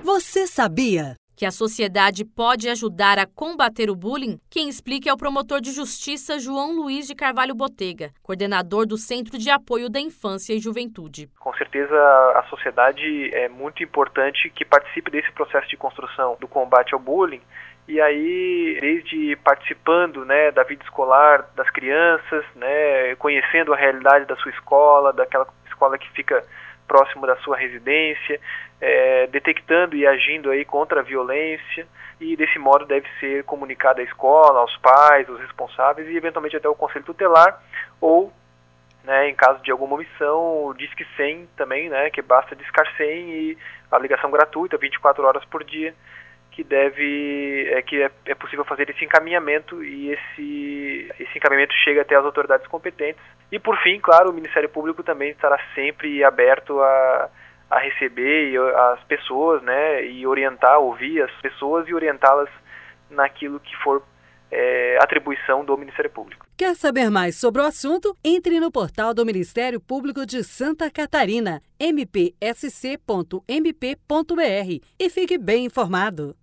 Você sabia que a sociedade pode ajudar a combater o bullying? Quem explica é o promotor de justiça João Luiz de Carvalho Botega, coordenador do Centro de Apoio da Infância e Juventude. Com certeza a sociedade é muito importante que participe desse processo de construção do combate ao bullying. E aí, desde participando, da vida escolar das crianças, conhecendo a realidade da sua escola, daquela escola que fica próximo da sua residência, detectando e agindo aí contra a violência, e desse modo deve ser comunicado à escola, aos pais, aos responsáveis e eventualmente até ao Conselho Tutelar, ou em caso de alguma omissão, o Disque 100 também, que basta discar 100 e a ligação gratuita, 24 horas por dia, que é possível fazer esse encaminhamento e esse encaminhamento chega até as autoridades competentes. E por fim, claro, o Ministério Público também estará sempre aberto a receber as pessoas, e orientar, ouvir as pessoas e orientá-las naquilo que for atribuição do Ministério Público. Quer saber mais sobre o assunto? Entre no portal do Ministério Público de Santa Catarina, mpsc.mp.br, e fique bem informado.